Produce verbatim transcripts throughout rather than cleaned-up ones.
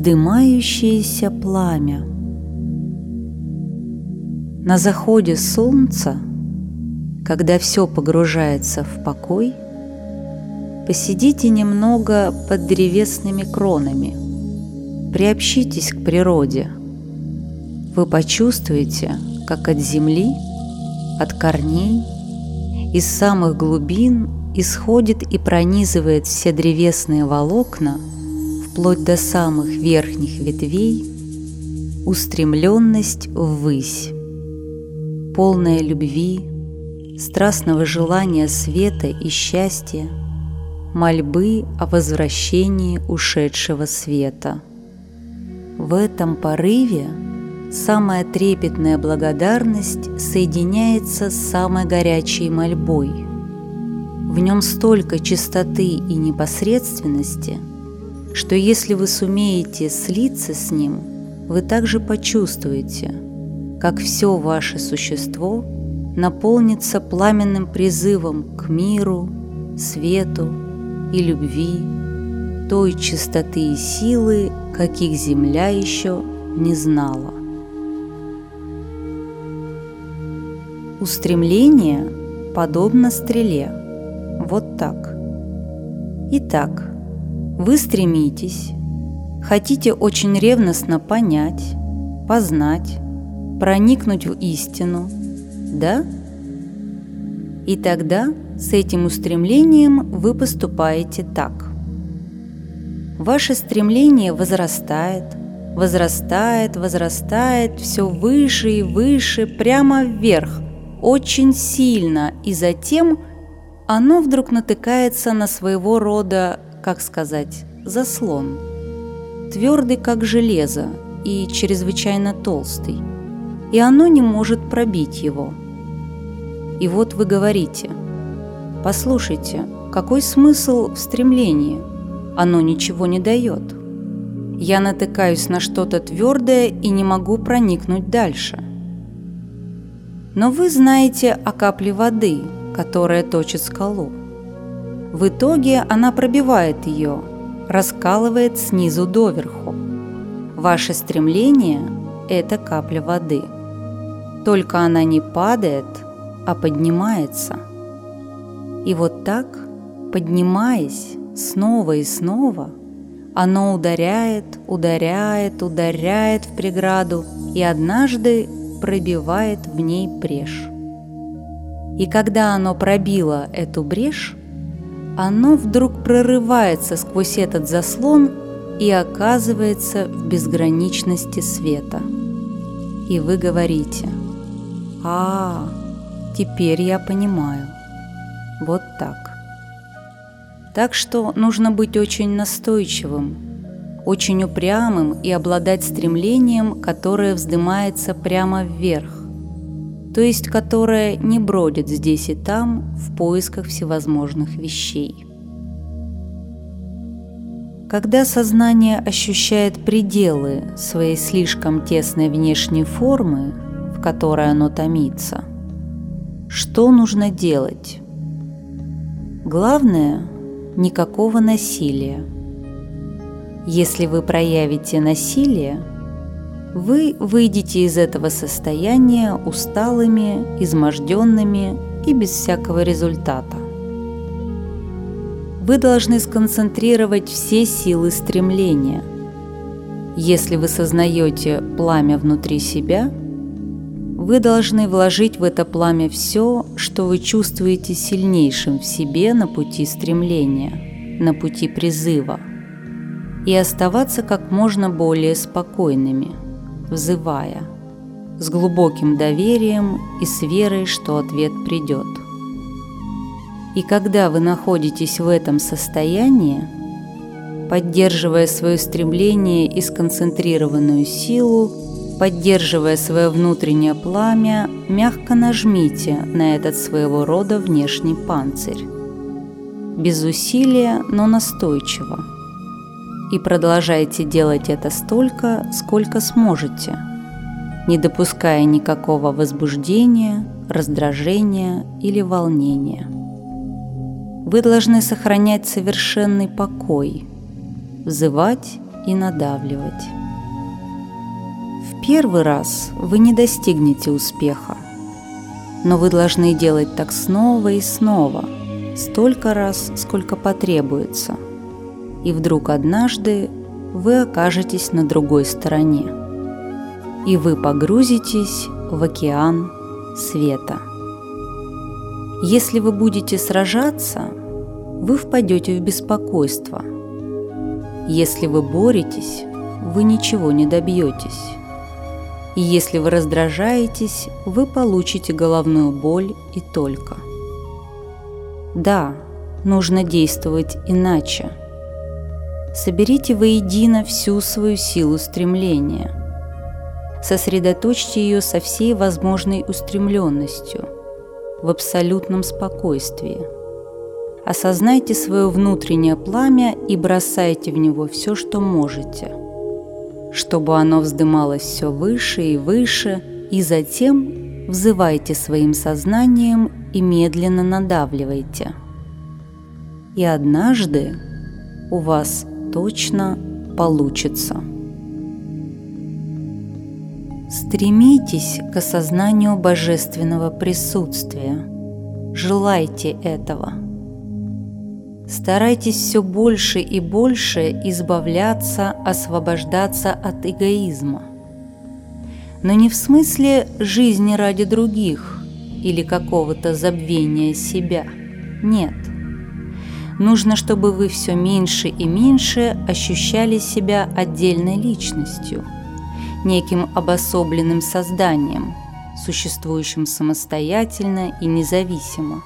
Вздымающееся пламя. На заходе солнца, когда все погружается в покой, посидите немного под древесными кронами, приобщитесь к природе. Вы почувствуете, как от земли, от корней, из самых глубин исходит и пронизывает все древесные волокна, вплоть до самых верхних ветвей, устремленность ввысь, полная любви, страстного желания света и счастья, мольбы о возвращении ушедшего света. В этом порыве самая трепетная благодарность соединяется с самой горячей мольбой. В нем столько чистоты и непосредственности, что если вы сумеете слиться с ним, вы также почувствуете, как все ваше существо наполнится пламенным призывом к миру, свету и любви, той чистоты и силы, каких Земля еще не знала. Устремление подобно стреле. Вот так. Итак, вы стремитесь, хотите очень ревностно понять, познать, проникнуть в истину, да? И тогда с этим устремлением вы поступаете так. Ваше стремление возрастает, возрастает, возрастает все выше и выше, прямо вверх, очень сильно, и затем оно вдруг натыкается на своего рода, как сказать, заслон, твердый как железо и чрезвычайно толстый, и оно не может пробить его. И вот вы говорите: послушайте, какой смысл в стремлении? Оно ничего не дает. Я натыкаюсь на что-то твердое и не могу проникнуть дальше. Но вы знаете о капле воды, которая точит скалу. В итоге она пробивает ее, раскалывает снизу доверху. Ваше стремление – это капля воды. Только она не падает, а поднимается. И вот так, поднимаясь снова и снова, оно ударяет, ударяет, ударяет в преграду и однажды пробивает в ней брешь. И когда оно пробило эту брешь, оно вдруг прорывается сквозь этот заслон и оказывается в безграничности света. И вы говорите: «А, теперь я понимаю». Вот так. Так что нужно быть очень настойчивым, очень упрямым и обладать стремлением, которое вздымается прямо вверх, то есть которое не бродит здесь и там в поисках всевозможных вещей. Когда сознание ощущает пределы своей слишком тесной внешней формы, в которой оно томится, что нужно делать? Главное – никакого насилия. Если вы проявите насилие, вы выйдете из этого состояния усталыми, изможденными и без всякого результата. Вы должны сконцентрировать все силы стремления. Если вы сознаете пламя внутри себя, вы должны вложить в это пламя все, что вы чувствуете сильнейшим в себе на пути стремления, на пути призыва, и оставаться как можно более спокойными, взывая, с глубоким доверием и с верой, что ответ придет. И когда вы находитесь в этом состоянии, поддерживая свое стремление и сконцентрированную силу, поддерживая свое внутреннее пламя, мягко нажмите на этот своего рода внешний панцирь. Без усилия, но настойчиво. И продолжайте делать это столько, сколько сможете, не допуская никакого возбуждения, раздражения или волнения. Вы должны сохранять совершенный покой, взывать и надавливать. В первый раз вы не достигнете успеха, но вы должны делать так снова и снова, столько раз, сколько потребуется, и вдруг однажды вы окажетесь на другой стороне, и вы погрузитесь в океан света. Если вы будете сражаться, вы впадете в беспокойство. Если вы боретесь, вы ничего не добьетесь. И если вы раздражаетесь, вы получите головную боль и только. Да, нужно действовать иначе. Соберите воедино всю свою силу стремления. Сосредоточьте ее со всей возможной устремленностью, в абсолютном спокойствии. Осознайте свое внутреннее пламя и бросайте в него все, что можете, чтобы оно вздымалось все выше и выше, и затем взывайте своим сознанием и медленно надавливайте. И однажды у вас точно получится. Стремитесь к осознанию божественного присутствия. Желайте этого. Старайтесь все больше и больше избавляться, освобождаться от эгоизма. Но не в смысле жизни ради других или какого-то забвения себя. Нет. Нужно, чтобы вы все меньше и меньше ощущали себя отдельной личностью, неким обособленным созданием, существующим самостоятельно и независимо.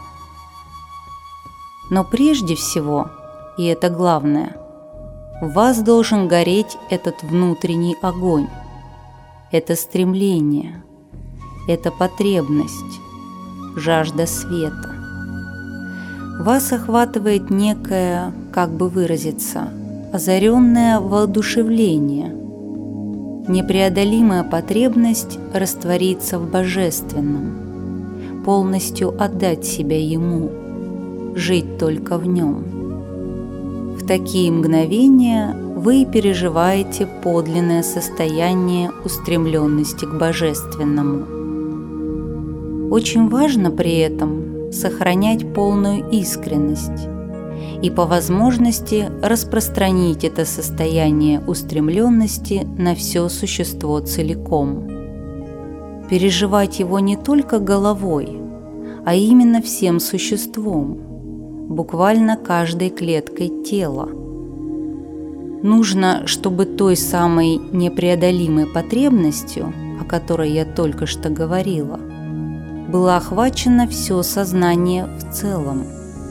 Но прежде всего, и это главное, в вас должен гореть этот внутренний огонь, это стремление, это потребность, жажда света. Вас охватывает некое, как бы выразиться, озаренное воодушевление, непреодолимая потребность раствориться в божественном, полностью отдать себя Ему, жить только в Нем. В такие мгновения вы переживаете подлинное состояние устремленности к божественному. Очень важно при этом сохранять полную искренность и по возможности распространить это состояние устремленности на все существо целиком. Переживать его не только головой, а именно всем существом, буквально каждой клеткой тела. Нужно, чтобы той самой непреодолимой потребностью, о которой я только что говорила, было охвачено все сознание в целом.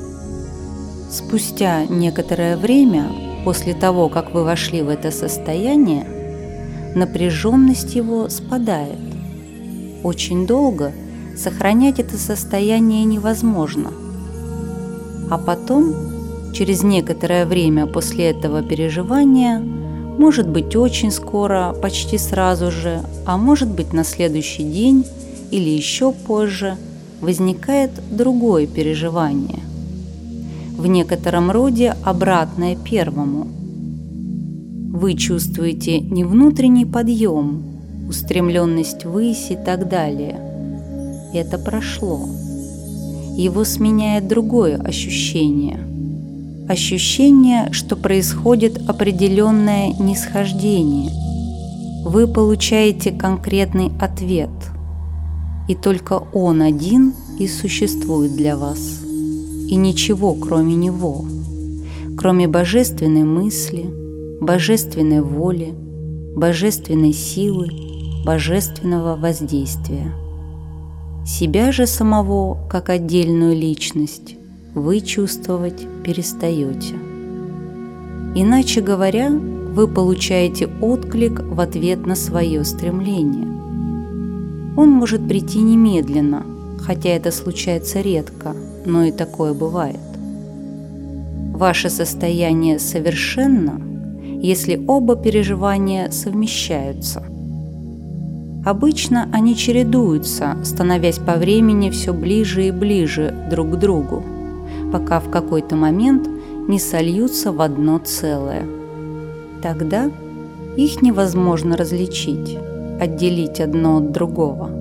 Спустя некоторое время, после того, как вы вошли в это состояние, напряженность его спадает. Очень долго сохранять это состояние невозможно. А потом, через некоторое время после этого переживания, может быть очень скоро, почти сразу же, а может быть на следующий день или еще позже, возникает другое переживание, в некотором роде обратное первому. Вы чувствуете не внутренний подъем, устремленность ввысь и так далее. Это прошло. Его сменяет другое ощущение. Ощущение, что происходит определенное нисхождение. Вы получаете конкретный ответ, и только он один и существует для вас, и ничего кроме него, кроме божественной мысли, божественной воли, божественной силы, божественного воздействия. Себя же самого, как отдельную личность, вы чувствовать перестаете. Иначе говоря, вы получаете отклик в ответ на свое стремление. Он может прийти немедленно, хотя это случается редко, но и такое бывает. Ваше состояние совершенно, если оба переживания совмещаются. Обычно они чередуются, становясь по времени все ближе и ближе друг к другу, пока в какой-то момент не сольются в одно целое. Тогда их невозможно различить, отделить одно от другого.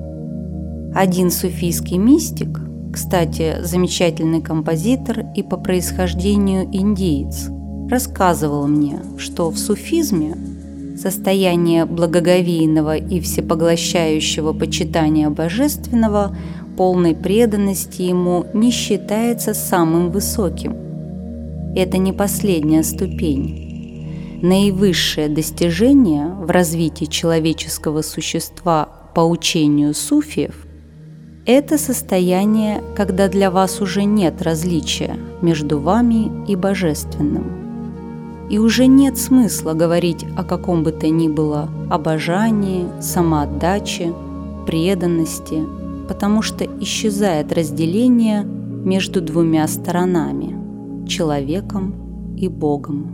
Один суфийский мистик, кстати, замечательный композитор и по происхождению индиец, рассказывал мне, что в суфизме состояние благоговейного и всепоглощающего почитания божественного, полной преданности ему, не считается самым высоким. Это не последняя ступень. Наивысшее достижение в развитии человеческого существа по учению суфиев – это состояние, когда для вас уже нет различия между вами и божественным. И уже нет смысла говорить о каком бы то ни было обожании, самоотдаче, преданности, потому что исчезает разделение между двумя сторонами – человеком и Богом.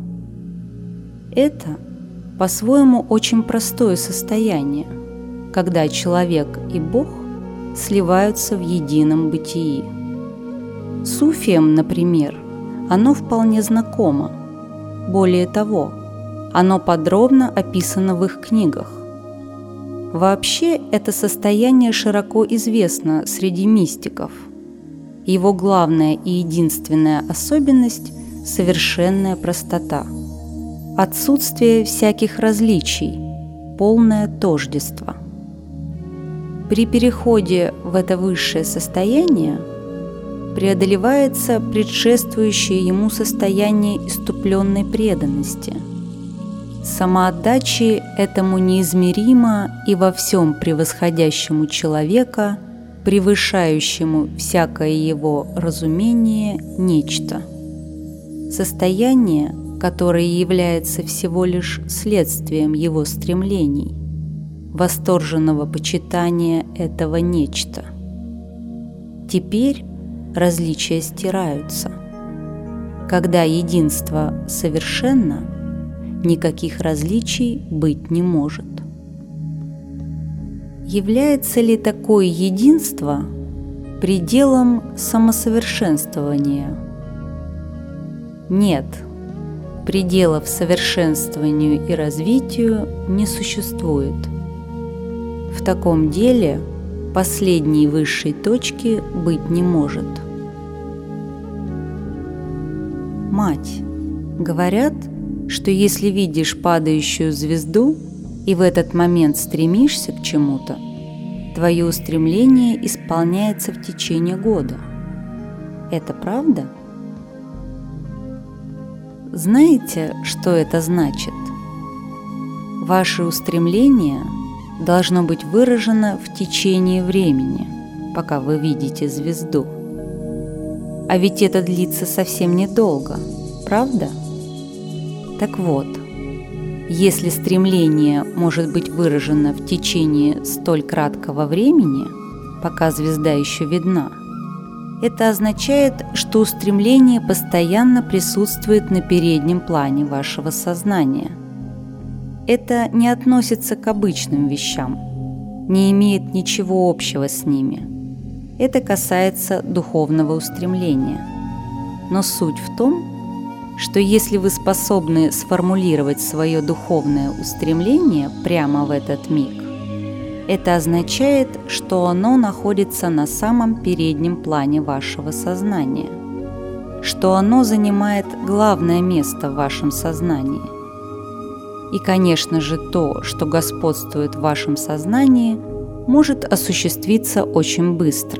Это по-своему очень простое состояние, когда человек и Бог сливаются в едином бытии. Суфиям, например, оно вполне знакомо. Более того, оно подробно описано в их книгах. Вообще, это состояние широко известно среди мистиков. Его главная и единственная особенность – совершенная простота. Отсутствие всяких различий, полное тождество. При переходе в это высшее состояние преодолевается предшествующее ему состояние исступленной преданности. Самоотдачи этому неизмеримо и во всем превосходящему человека, превышающему всякое его разумение, нечто. Состояние, которое является всего лишь следствием его стремлений, восторженного почитания этого нечто. Теперь различия стираются. Когда единство совершенно, никаких различий быть не может. Является ли такое единство пределом самосовершенствования? Нет. Пределов совершенствованию и развитию не существует. В таком деле последней высшей точки быть не может. Мать, говорят, что если видишь падающую звезду и в этот момент стремишься к чему-то, твое устремление исполняется в течение года. Это правда? Знаете, что это значит? Ваше устремление должно быть выражено в течение времени, пока вы видите звезду. А ведь это длится совсем недолго, правда? Так вот, если стремление может быть выражено в течение столь краткого времени, пока звезда еще видна, это означает, что устремление постоянно присутствует на переднем плане вашего сознания. Это не относится к обычным вещам, не имеет ничего общего с ними. Это касается духовного устремления. Но суть в том, что если вы способны сформулировать свое духовное устремление прямо в этот миг, это означает, что оно находится на самом переднем плане вашего сознания, что оно занимает главное место в вашем сознании. И, конечно же, то, что господствует в вашем сознании, может осуществиться очень быстро.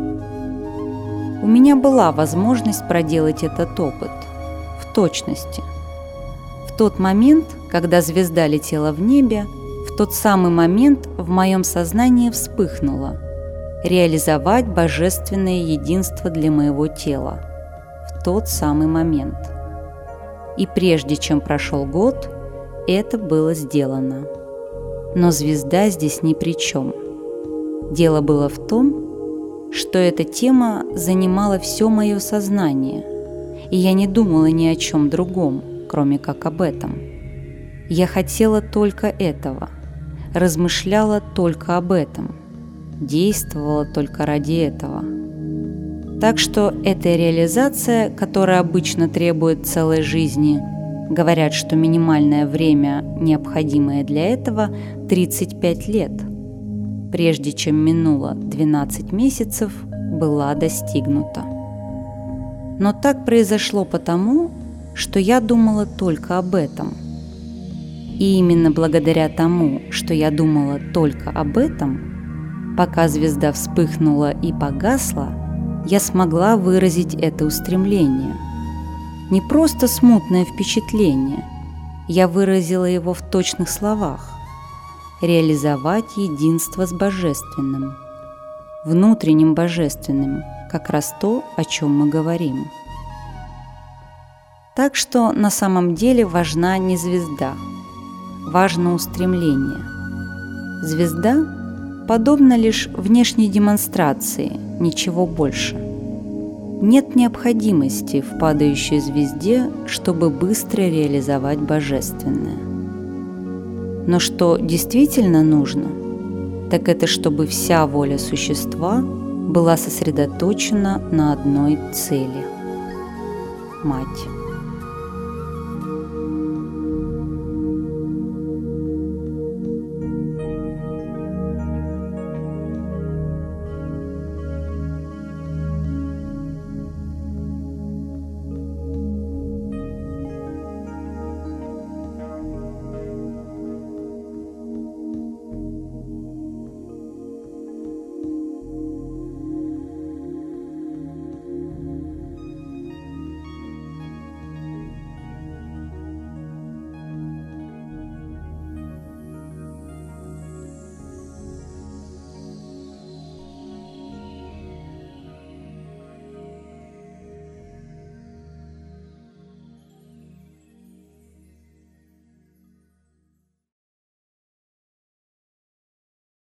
У меня была возможность проделать этот опыт в точности. В тот момент, когда звезда летела в небе, в тот самый момент в моем сознании вспыхнуло реализовать божественное единство для моего тела. В тот самый момент. И прежде чем прошел год, это было сделано. Но звезда здесь ни при чем. Дело было в том, что эта тема занимала все мое сознание, и я не думала ни о чем другом, кроме как об этом. Я хотела только этого, размышляла только об этом, действовала только ради этого. Так что эта реализация, которая обычно требует целой жизни, Говорят, что минимальное время, необходимое для этого, тридцать пять лет. Прежде чем минуло двенадцать месяцев, была достигнута. Но так произошло потому, что я думала только об этом. И именно благодаря тому, что я думала только об этом, пока звезда вспыхнула и погасла, я смогла выразить это устремление. Не просто смутное впечатление, я выразила его в точных словах. Реализовать единство с Божественным, внутренним Божественным, как раз то, о чем мы говорим. Так что на самом деле важна не звезда, важно устремление. Звезда подобна лишь внешней демонстрации, ничего больше. Нет необходимости в падающей звезде, чтобы быстро реализовать Божественное. Но что действительно нужно, так это чтобы вся воля существа была сосредоточена на одной цели – Мать.